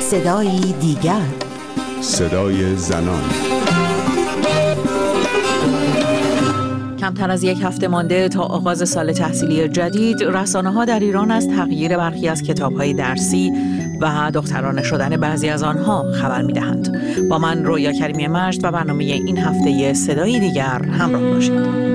صدایی دیگر، صدای زنان. کمتر از یک هفته مانده تا آغاز سال تحصیلی جدید، رسانه‌ها در ایران از تغییر برخی از کتاب‌های درسی و دخترانه شدن بعضی از آنها خبر می‌دهند. با من رویا کریمی مجد و برنامه این هفته صدایی دیگر همراه باشید.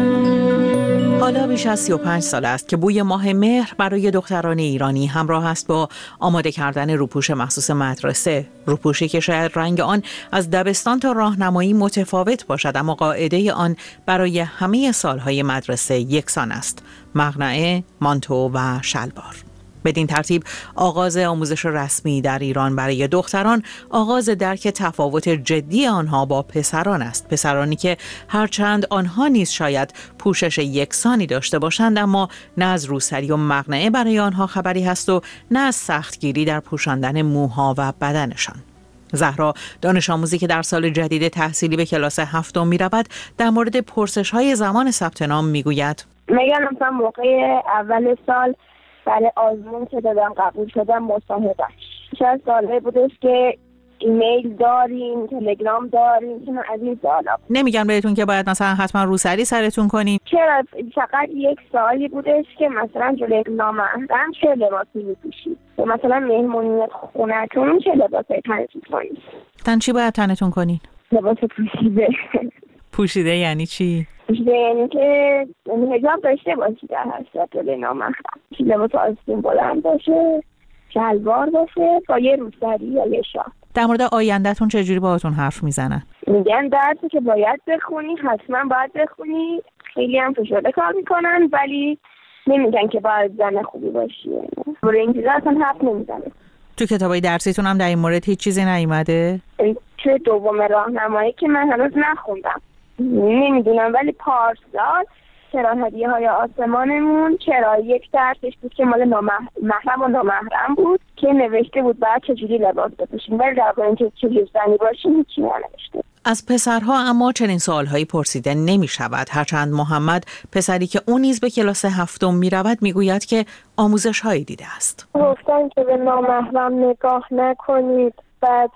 حالا بیش از 35 سال است که بوی ماه مهر برای دختران ایرانی همراه است با آماده کردن روپوش مخصوص مدرسه. روپوشی که شاید رنگ آن از دبستان تا راهنمایی متفاوت باشد، اما قاعده آن برای همه سالهای مدرسه یکسان است: مقنعه، مانتو و شلوار. بدین ترتیب آغاز آموزش رسمی در ایران برای دختران آغاز درک تفاوت جدی آنها با پسران است. پسرانی که هرچند آنها نیز شاید پوشش یکسانی داشته باشند، اما نه از روسری و مقنعه برای آنها خبری هست و نه از سختگیری در پوشاندن موها و بدنشان. زهرا، دانش آموزی که در سال جدید تحصیلی به کلاس 7 می‌رود، در مورد پرسش‌های زمان ثبت نام می‌گوید: میگم مثلا موقع اول سال برای آزمون که دادم قبول شدم مصاحبهش. شاید ساله بودش که ایمیل داریم، تلگرام داریم، که از این سوالا. نمیگن بهتون که باید مثلا حتما روسری سرتون کنین؟ چرا؟ فقط یک سوالی بودش که مثلا جلوی نامحرم چه لباسی می‌پوشید، یا مثلا مهمونیت خونه‌تون چه لباسی تنتون کنید. چی باید تنتون کنین؟ لباس پوشیده. پوشیده یعنی چی؟ یعنی که حجاب داشته باشی در حسرت جلوی نامحرم. لباس آستین بلند باشه، شلوار باشه با یه روسری یا یه شال. در مورد آینده‌تون چجوری باهاتون حرف میزنن؟ میگن درسی که باید بخونی حتما باید بخونی. خیلی هم فشرده کار میکنن، ولی نمیگن که باید زن خوبی باشی. برای این چیزا اصلا حرف نمیزنه. تو کتابای درسیتون هم در این مورد هیچ چیزی نیومده؟ توی دوم راهنمایی که من هنوز نخوندم نمیدونم، ولی پارسال چرا هدیه‌های آسمانمون چرا یک درسش بود که مال محرم و نامحرم بود که نوشته بود بعد چجوری لباس بپوشیم، ولی در مورد اینکه چجوری زنی باشیم هیچی ننوشته. از پسرها اما چنین سوالهایی پرسیده نمی شود، هرچند محمد، پسری که اون نیز به کلاس 7 می رود، می گوید که آموزش هایی دیده است. گفتن که به نامحرم نگاه نکنید، بعد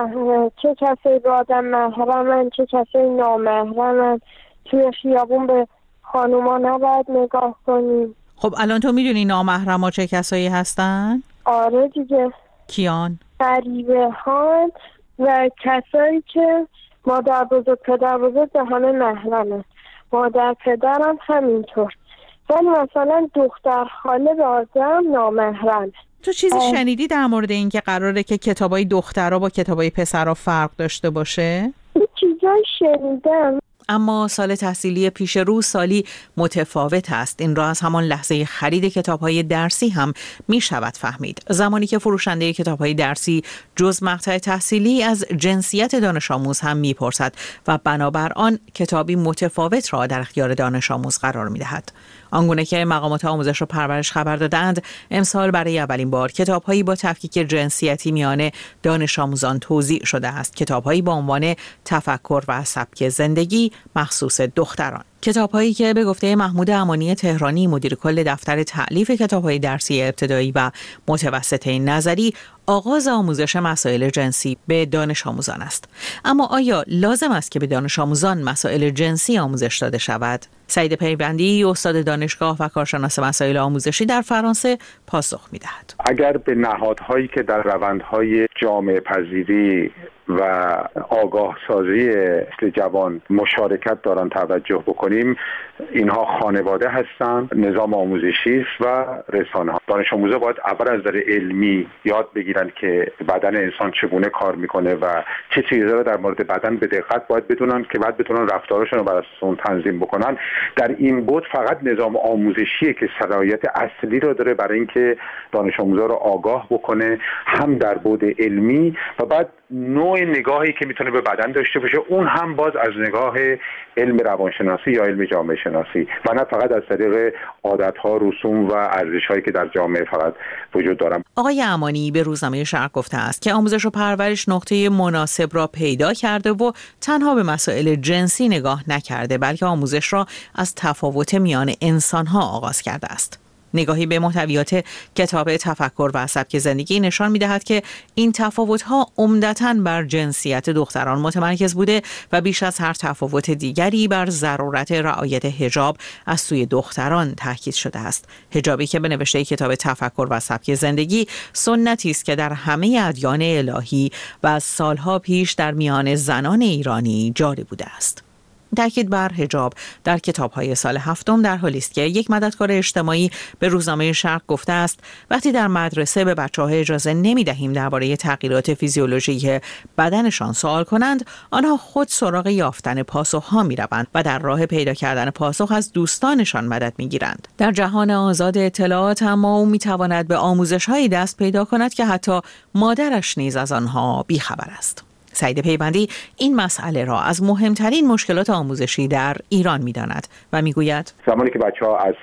چه کسی با آدم محرمن چه کسی نامحرمن، توی خیابون به خانوما نباید نگاه کنید. خب الان تو میدونی نامحرم ها چه کسایی هستن؟ آره دیگه. کیان؟ غریبه ها و کسایی که مادر بزرگ پدر بزرگ به همه محرمه، مادر پدرم همینطور، ولی مثلا دختر خاله به آدم نامحرمه. تو چیزی شنیدی در مورد این که قراره که کتابای دخترها با کتابای پسرها فرق داشته باشه؟ چیزایی شنیدم. اما سال تحصیلی پیش رو سالی متفاوت است. این را از همان لحظه خرید کتاب‌های درسی هم می شود فهمید. زمانی که فروشنده کتاب‌های درسی جز مقطع تحصیلی از جنسیت دانش آموز هم می پرسد و بنابر آن کتابی متفاوت را در اختیار دانش آموز قرار می دهد. آنگونه که مقامات آموزش و پرورش خبر دادند، امسال برای اولین بار کتاب‌هایی با تفکیک جنسیتی میان دانش آموزان توزیع شده است. کتاب‌هایی با عنوان تفکر و سبک زندگی مخصوص دختران. کتاب‌هایی که به گفته محمود امانی تهرانی، مدیر کل دفتر تألیف کتاب‌های درسی ابتدایی و متوسطه نظری، آغاز آموزش مسائل جنسی به دانش آموزان است. اما آیا لازم است که به دانش آموزان مسائل جنسی آموزش داده شود؟ سعید پیوندی، استاد دانشگاه و کارشناس مسائل آموزشی در فرانسه، پاسخ می‌دهد. اگر به نهادهایی که در روندهای جامعه پذیری و آگاه سازی اصل جوان مشارکت دارن توجه بکنیم، اینها خانواده هستند، نظام آموزشی است و رسانه‌ها. دانش آموزا باید اول از نظر علمی یاد بگیرن که بدن انسان چگونه کار میکنه و چه چیزا رو در مورد بدن به دقت باید بدونن که بعد بتونن رفتارشون رو بر اساس اون تنظیم بکنن. در این بود فقط نظام آموزشی که صلاحیت اصلی رو داره برای اینکه دانش آموزا رو آگاه بکنه، هم در بود علمی و بعد نوع نگاهی که میتونه به بدن داشته باشه، اون هم باز از نگاه علم روانشناسی یا علم جامعه شناسی و نه فقط از طریق عادت‌ها، رسوم و ارزش‌هایی که در جامعه فقط وجود دارن. آقای امانی به روزنامه شرق گفته است که آموزش و پرورش نقطه مناسب را پیدا کرده و تنها به مسائل جنسی نگاه نکرده، بلکه آموزش را از تفاوت میان انسان‌ها آغاز کرده است. نگاهی به محتویات کتاب تفکر و سبک زندگی نشان می‌دهد که این تفاوت‌ها عمدتاً بر جنسیت دختران متمرکز بوده و بیش از هر تفاوت دیگری بر ضرورت رعایت حجاب از سوی دختران تاکید شده است. حجابی که به نوشته کتاب تفکر و سبک زندگی سنتی است که در همه ادیان الهی و از سالها پیش در میان زنان ایرانی جاری بوده است. تأکید بر حجاب در کتاب‌های سال هفتم در حالی است که یک مددکار اجتماعی به روزنامه شرق گفته است وقتی در مدرسه به بچه‌ها اجازه نمی‌دهیم درباره تغییرات فیزیولوژیکی بدنشان سوال کنند، آنها خود سراغ یافتن پاسخ‌ها می‌روند و در راه پیدا کردن پاسخ از دوستانشان مدد می‌گیرند. در جهان آزاد اطلاعات اما او می‌تواند به آموزش‌هایی دست پیدا کند که حتی مادرش نیز از آنها بی‌خبر است. سعید پیوندی این مسئله را از مهمترین مشکلات آموزشی در ایران می‌داند و می‌گوید زمانی که بچه‌ها از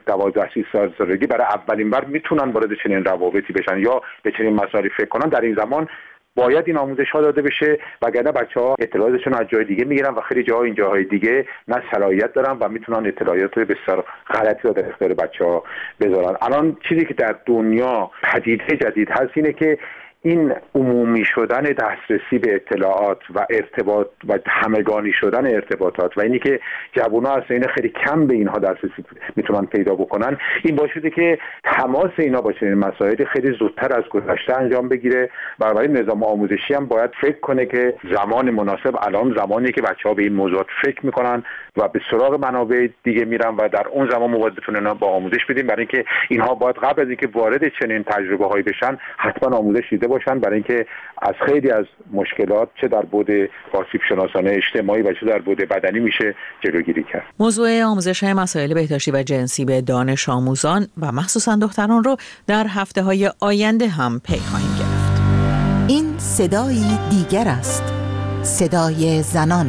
12-13 سالگی برای اولین بار میتونن وارد چنین روابطی بشن یا به چنین مسائلی فکر کنن، در این زمان باید این آموزش‌ها داده بشه، وگرنه بچه‌ها اطلاعاتشون از جای دیگه میگیرن و خیلی جاها این جاهای دیگه نه صلاحیت دارن و میتونن اطلاعات بسیار غلطی رو در اختیار بچه‌ها بذارن. الان چیزی که در دنیا پدیده جدید هست اینه که این عمومی شدن دسترسی به اطلاعات و ارتباط و همگانی شدن ارتباطات و اینی که جوونا اصلا خیلی کم به اینها دسترسی میتونن پیدا بکنن، این باعث شده که تماس اینا با چنین مسائلی خیلی زودتر از گذشته انجام بگیره. برای نظام آموزشی هم باید فکر کنه که زمان مناسب الان زمانی که بچه‌ها به این موضوعات فکر میکنن و به سراغ منابع دیگه میرن و در اون زمان ما باید بتونن با آموزش بدیم، برای اینکه اینها باید قبل از اینکه وارد چنین تجربه‌هایی بشن حتما آموزش دیده باشن، برای اینکه از خیلی از مشکلات چه در بعد آسیب شناسانه اجتماعی و چه در بعد بدنی میشه جلوگیری کرد. موضوع آموزش مسائل بهداشتی و جنسی به دانش آموزان و مخصوصا دختران رو در هفته‌های آینده هم پی خواهیم گرفت. این صدای دیگر است، صدای زنان.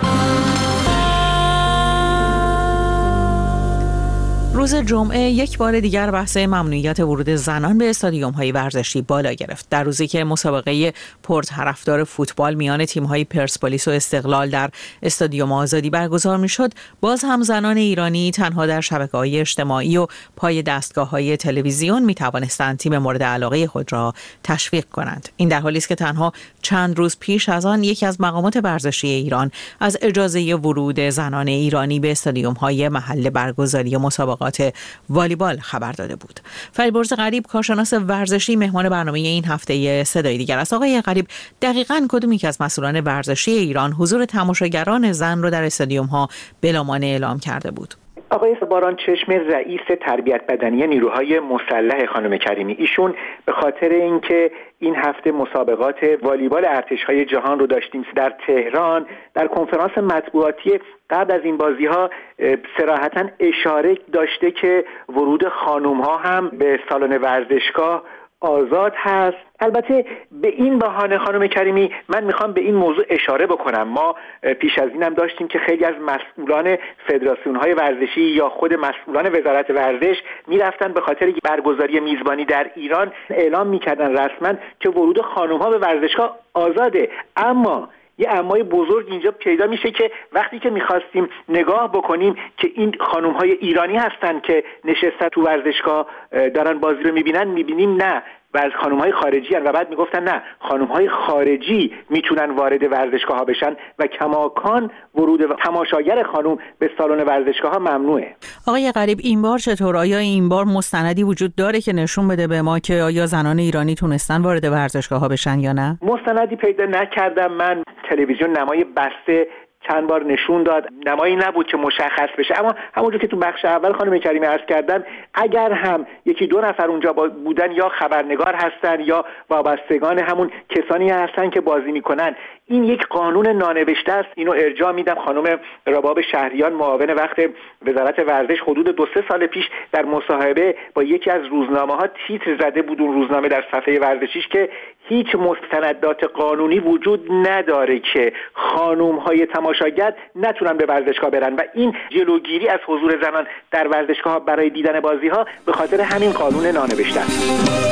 روز جمعه یک بار دیگر بحث ممنوعیت ورود زنان به استادیوم‌های ورزشی بالا گرفت. در روزی که مسابقه پرطرفدار فوتبال میان تیم‌های پرسپولیس و استقلال در استادیوم آزادی برگزار می‌شد، باز هم زنان ایرانی تنها در شبکه‌های اجتماعی و پای دستگاه‌های تلویزیون می‌توانستند تیم مورد علاقه خود را تشویق کنند. این در حالی است که تنها چند روز پیش از آن یکی از مقامات ورزشی ایران از اجازه ورود زنان ایرانی به استادیوم‌های محل برگزاری مسابقات والیبال خبر داده بود. فریبرز غریب، کارشناس ورزشی، مهمان برنامه این هفته صدای دیگر است. آقای غریب، دقیقاً کدوم یک از مسئولان ورزشی ایران حضور تماشاگران زن رو در استادیوم‌ها بلامانع اعلام کرده بود؟ آقای باران چشم، رئیس تربیت بدنی نیروهای مسلح خانم کریمی، ایشون به خاطر اینکه این هفته مسابقات والیبال ارتش‌های جهان رو داشتیم در تهران، در کنفرانس مطبوعاتی قبل از این بازی‌ها صراحتاً اشاره داشته که ورود خانم‌ها هم به سالن ورزشگاه آزاد هست. البته به این بهانه خانم کریمی، من میخوام به این موضوع اشاره بکنم، ما پیش از اینم داشتیم که خیلی از مسئولان فدراسیون‌های ورزشی یا خود مسئولان وزارت ورزش میرفتن به خاطر برگزاری میزبانی در ایران اعلام میکردن رسما که ورود خانم‌ها به ورزشگاه آزاده. اما یه امای بزرگ اینجا پیدا میشه که وقتی که میخواستیم نگاه بکنیم که این خانم‌های ایرانی هستن که نشستن تو ورزشگاه دارن بازی رو میبینیم نه، و خانم‌های خارجی هستن، و بعد میگفتن نه، خانم‌های خارجی میتونن وارد ورزشگاه‌ها بشن و کماکان ورود تماشاگر خانم به سالن ورزشگاه‌ها ممنوعه. آقای غریب، این بار چطور؟ آیا این بار مستندی وجود داره که نشون بده به ما که آیا زنان ایرانی تونستن وارد ورزشگاه‌ها بشن یا نه؟ مستندی پیدا نکردم. من تلویزیون نمای بسته چند بار نشون داد، نمایی نبود که مشخص بشه، اما همونجور که تو بخش اول خانم کریمی عرض کردن، اگر هم یکی دو نفر اونجا بودن یا خبرنگار هستن یا وابستگان همون کسانی هستن که بازی میکنن، این یک قانون نانوشته است. اینو ارجاع میدم خانم رباب شهریان، معاون وقت وزارت ورزش، حدود 2-3 سال پیش در مصاحبه با یکی از روزنامه‌ها تیتر زده بود اون روزنامه در صفحه ورزشیش که هیچ مستندات قانونی وجود نداره که خانم‌های تماشاگر نتونن به ورزشگاه برن و این جلوگیری از حضور زنان در ورزشگاه برای دیدن بازی‌ها به خاطر همین قانون نانوشته است.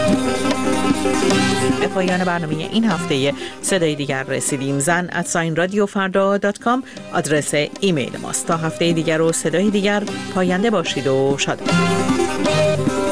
به پایان برنامه این هفته صدای دیگر رسیدیم. zan@radiofarda.com آدرس ایمیل ماست. تا هفته دیگر و صدای دیگر، پاینده باشید و شاد باشید.